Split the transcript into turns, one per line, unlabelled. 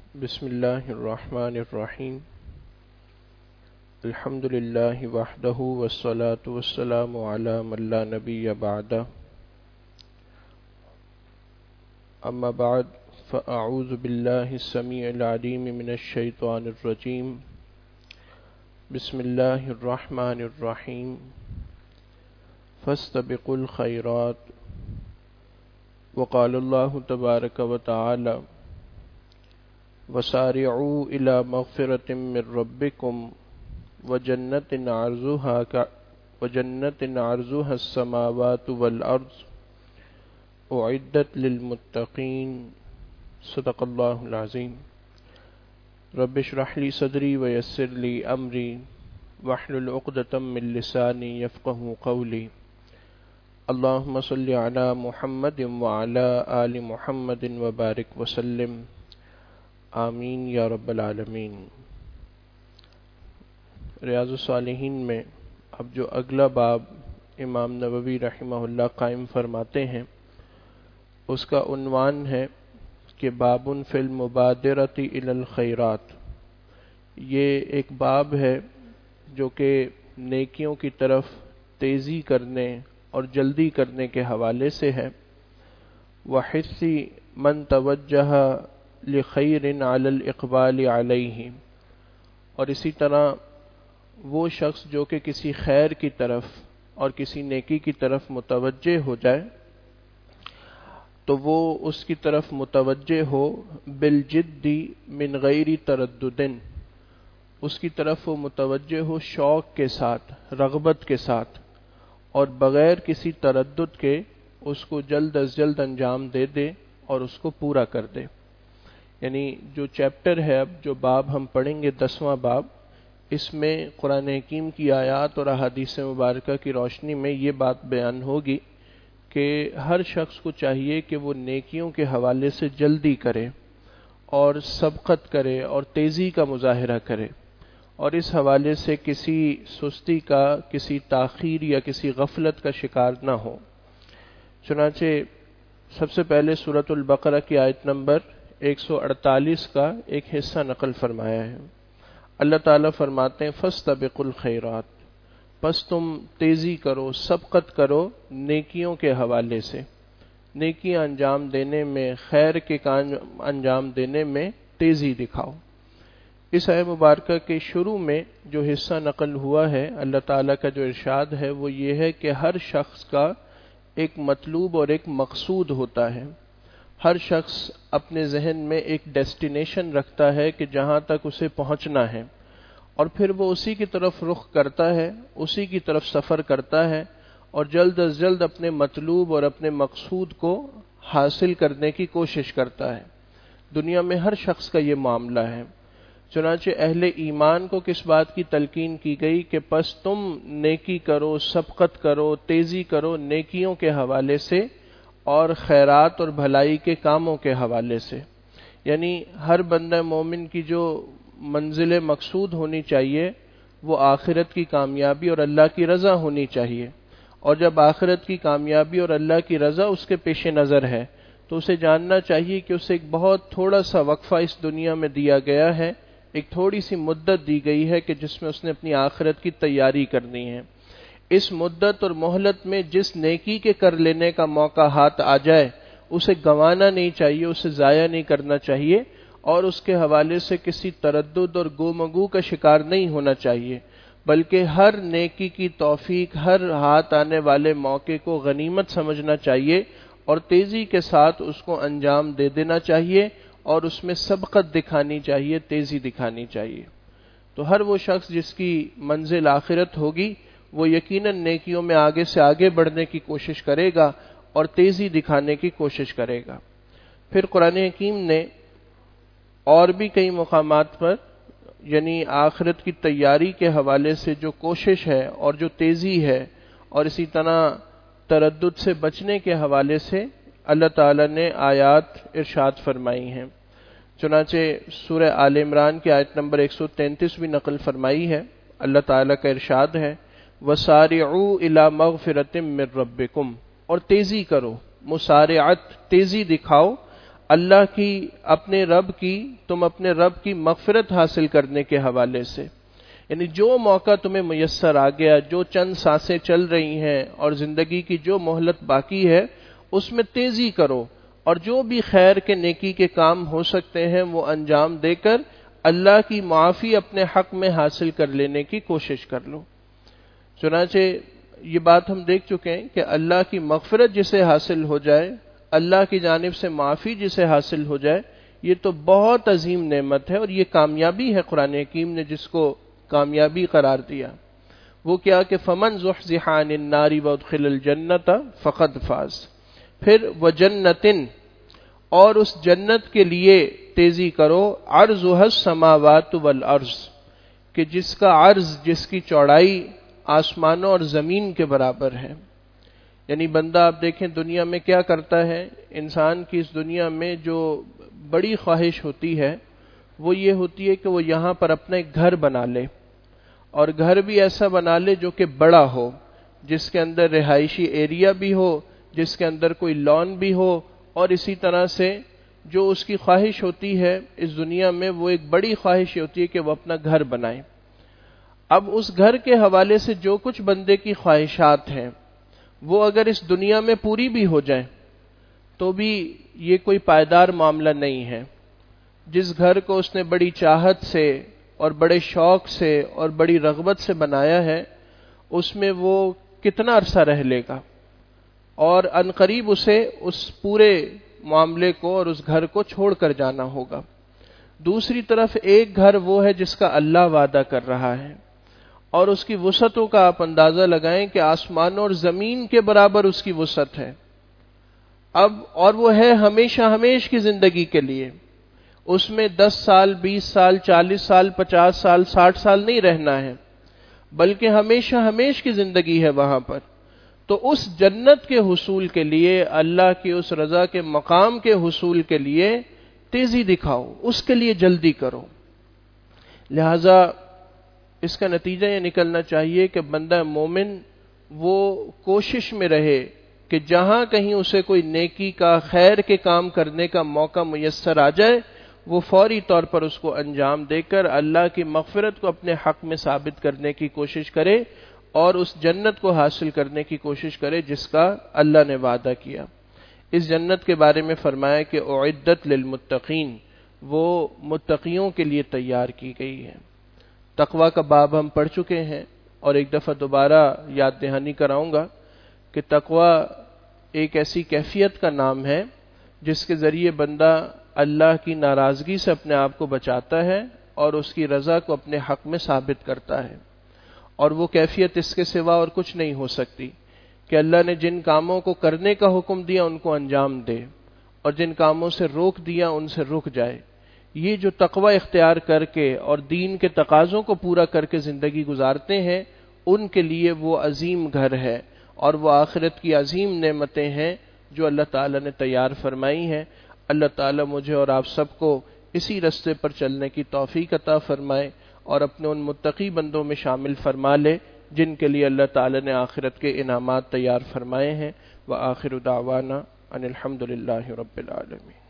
بسم اللہ الرحمن الرحیم الحمد للہ وحدہ والصلاة والسلام علی من لا نبی بعدہ اما بعد فاعوذ باللہ السمیع العلیم من الشیطان الرجیم بسم اللہ الرحمن الرحیم فاستبقوا الخیرات وقال اللہ تبارک وتعالی وسارعوا إلى مغفرة من ربكم وجنة عرضها السماوات والأرض أعدت للمتقين صدق الله العظيم رب اشرح لي صدري ويسر لي أمري واحلل عقدة من لساني يفقهوا قولي اللهم صل على محمد وعلى آل محمد وبارك وسلم آمین یا رب العالمین۔ ریاض الصالحین میں اب جو اگلا باب امام نووی رحمہ اللہ قائم فرماتے ہیں اس کا عنوان ہے کہ باب فی المبادرۃ الی الخیرات۔ یہ ایک باب ہے جو کہ نیکیوں کی طرف تیزی کرنے اور جلدی کرنے کے حوالے سے ہے۔ وحث من توجہ لخیر علی الاقبال علیہ، اور اسی طرح وہ شخص جو کہ کسی خیر کی طرف اور کسی نیکی کی طرف متوجہ ہو جائے تو وہ اس کی طرف متوجہ ہو بالجد من غیر تردد، اس کی طرف وہ متوجہ ہو شوق کے ساتھ، رغبت کے ساتھ، اور بغیر کسی تردد کے اس کو جلد از جلد انجام دے دے اور اس کو پورا کر دے۔ یعنی جو چیپٹر ہے، اب جو باب ہم پڑھیں گے 10واں باب، اس میں قرآن حکیم کی آیات اور احادیث مبارکہ کی روشنی میں یہ بات بیان ہوگی کہ ہر شخص کو چاہیے کہ وہ نیکیوں کے حوالے سے جلدی کرے اور سبقت کرے اور تیزی کا مظاہرہ کرے، اور اس حوالے سے کسی سستی کا، کسی تاخیر یا کسی غفلت کا شکار نہ ہو۔ چنانچہ سب سے پہلے سورۃ البقرہ کی آیت نمبر 148 کا ایک حصہ نقل فرمایا ہے۔ اللہ تعالیٰ فرماتے ہیں فاستبقوا الخیرات، پس تم تیزی کرو، سبقت کرو نیکیوں کے حوالے سے، نیکیاں انجام دینے میں، خیر کے کام انجام دینے میں تیزی دکھاؤ۔ اس آیت مبارکہ کے شروع میں جو حصہ نقل ہوا ہے، اللہ تعالیٰ کا جو ارشاد ہے وہ یہ ہے کہ ہر شخص کا ایک مطلوب اور ایک مقصود ہوتا ہے۔ ہر شخص اپنے ذہن میں ایک ڈیسٹینیشن رکھتا ہے کہ جہاں تک اسے پہنچنا ہے، اور پھر وہ اسی کی طرف رخ کرتا ہے، اسی کی طرف سفر کرتا ہے، اور جلد از جلد اپنے مطلوب اور اپنے مقصود کو حاصل کرنے کی کوشش کرتا ہے۔ دنیا میں ہر شخص کا یہ معاملہ ہے۔ چنانچہ اہل ایمان کو کس بات کی تلقین کی گئی کہ پس تم نیکی کرو، سبقت کرو، تیزی کرو نیکیوں کے حوالے سے اور خیرات اور بھلائی کے کاموں کے حوالے سے۔ یعنی ہر بندہ مومن کی جو منزل مقصود ہونی چاہیے وہ آخرت کی کامیابی اور اللہ کی رضا ہونی چاہیے، اور جب آخرت کی کامیابی اور اللہ کی رضا اس کے پیش نظر ہے تو اسے جاننا چاہیے کہ اسے ایک بہت تھوڑا سا وقفہ اس دنیا میں دیا گیا ہے، ایک تھوڑی سی مدت دی گئی ہے کہ جس میں اس نے اپنی آخرت کی تیاری کرنی ہے۔ اس مدت اور مہلت میں جس نیکی کے کر لینے کا موقع ہاتھ آ جائے اسے گنوانا نہیں چاہیے، اسے ضائع نہیں کرنا چاہیے، اور اس کے حوالے سے کسی تردد اور گومگو کا شکار نہیں ہونا چاہیے، بلکہ ہر نیکی کی توفیق، ہر ہاتھ آنے والے موقع کو غنیمت سمجھنا چاہیے اور تیزی کے ساتھ اس کو انجام دے دینا چاہیے، اور اس میں سبقت دکھانی چاہیے، تیزی دکھانی چاہیے۔ تو ہر وہ شخص جس کی منزل آخرت ہوگی وہ یقیناً نیکیوں میں آگے سے آگے بڑھنے کی کوشش کرے گا اور تیزی دکھانے کی کوشش کرے گا۔ پھر قرآن حکیم نے اور بھی کئی مقامات پر یعنی آخرت کی تیاری کے حوالے سے جو کوشش ہے اور جو تیزی ہے، اور اسی طرح تردد سے بچنے کے حوالے سے اللہ تعالیٰ نے آیات ارشاد فرمائی ہیں۔ چنانچہ سورہ آل عمران کی آیت نمبر 133 بھی نقل فرمائی ہے۔ اللہ تعالیٰ کا ارشاد ہے وَسَارِعُوا إِلَى مَغْفِرَةٍ مِّن رَبِّكُمْ، اور تیزی کرو، مسارعت تیزی دکھاؤ اللہ کی اپنے رب کی تم اپنے رب کی مغفرت حاصل کرنے کے حوالے سے، یعنی جو موقع تمہیں میسر آ گیا، جو چند سانسیں چل رہی ہیں اور زندگی کی جو مہلت باقی ہے اس میں تیزی کرو، اور جو بھی خیر کے نیکی کے کام ہو سکتے ہیں وہ انجام دے کر اللہ کی معافی اپنے حق میں حاصل کر لینے کی کوشش کر لو۔ چنانچہ یہ بات ہم دیکھ چکے ہیں کہ اللہ کی مغفرت جسے حاصل ہو جائے، اللہ کی جانب سے معافی جسے حاصل ہو جائے، یہ تو بہت عظیم نعمت ہے، اور یہ کامیابی ہے۔ قرآن حکیم نے جس کو کامیابی قرار دیا وہ کیا کہ فمن زحزح عن النار وادخل الجنۃ فقد فاز، پھر وجنتن، اور اس جنت کے لیے تیزی کرو، عرضها السماوات والارض، کہ جس کا عرض، جس کی چوڑائی آسمانوں اور زمین کے برابر ہے۔ یعنی بندہ آپ دیکھیں دنیا میں کیا کرتا ہے، انسان کی اس دنیا میں جو بڑی خواہش ہوتی ہے وہ یہ ہوتی ہے کہ وہ یہاں پر اپنا ایک گھر بنا لے، اور گھر بھی ایسا بنا لے جو کہ بڑا ہو، جس کے اندر رہائشی ایریا بھی ہو، جس کے اندر کوئی لان بھی ہو، اور اسی طرح سے جو اس کی خواہش ہوتی ہے اس دنیا میں وہ ایک بڑی خواہش ہوتی ہے کہ وہ اپنا گھر بنائے۔ اب اس گھر کے حوالے سے جو کچھ بندے کی خواہشات ہیں وہ اگر اس دنیا میں پوری بھی ہو جائیں تو بھی یہ کوئی پائیدار معاملہ نہیں ہے۔ جس گھر کو اس نے بڑی چاہت سے اور بڑے شوق سے اور بڑی رغبت سے بنایا ہے اس میں وہ کتنا عرصہ رہ لے گا، اور عنقریب اسے اس پورے معاملے کو اور اس گھر کو چھوڑ کر جانا ہوگا۔ دوسری طرف ایک گھر وہ ہے جس کا اللہ وعدہ کر رہا ہے، اور اس کی وسعتوں کا آپ اندازہ لگائیں کہ آسمانوں اور زمین کے برابر اس کی وسعت ہے۔ اب اور وہ ہے ہمیشہ ہمیش کی زندگی کے لیے، اس میں 10 سال 20 سال 40 سال 50 سال 60 سال نہیں رہنا ہے، بلکہ ہمیشہ ہمیش کی زندگی ہے وہاں پر۔ تو اس جنت کے حصول کے لیے، اللہ کی اس رضا کے مقام کے حصول کے لیے تیزی دکھاؤ، اس کے لیے جلدی کرو۔ لہذا اس کا نتیجہ یہ نکلنا چاہیے کہ بندہ مومن وہ کوشش میں رہے کہ جہاں کہیں اسے کوئی نیکی کا، خیر کے کام کرنے کا موقع میسر آ جائے وہ فوری طور پر اس کو انجام دے کر اللہ کی مغفرت کو اپنے حق میں ثابت کرنے کی کوشش کرے، اور اس جنت کو حاصل کرنے کی کوشش کرے جس کا اللہ نے وعدہ کیا۔ اس جنت کے بارے میں فرمایا کہ اعدت للمتقین، وہ متقیوں کے لیے تیار کی گئی ہے۔ تقوی کا باب ہم پڑھ چکے ہیں، اور ایک دفعہ دوبارہ یاد دہانی کراؤں گا کہ تقوی ایک ایسی کیفیت کا نام ہے جس کے ذریعے بندہ اللہ کی ناراضگی سے اپنے آپ کو بچاتا ہے اور اس کی رضا کو اپنے حق میں ثابت کرتا ہے، اور وہ کیفیت اس کے سوا اور کچھ نہیں ہو سکتی کہ اللہ نے جن کاموں کو کرنے کا حکم دیا ان کو انجام دے، اور جن کاموں سے روک دیا ان سے رک جائے۔ یہ جو تقوی اختیار کر کے اور دین کے تقاضوں کو پورا کر کے زندگی گزارتے ہیں ان کے لیے وہ عظیم گھر ہے، اور وہ آخرت کی عظیم نعمتیں ہیں جو اللہ تعالیٰ نے تیار فرمائی ہیں۔ اللہ تعالیٰ مجھے اور آپ سب کو اسی رستے پر چلنے کی توفیق عطا فرمائے، اور اپنے ان متقی بندوں میں شامل فرما لے جن کے لیے اللہ تعالیٰ نے آخرت کے انعامات تیار فرمائے ہیں۔ وآخر دعوانا ان الحمد للہ رب العالمین۔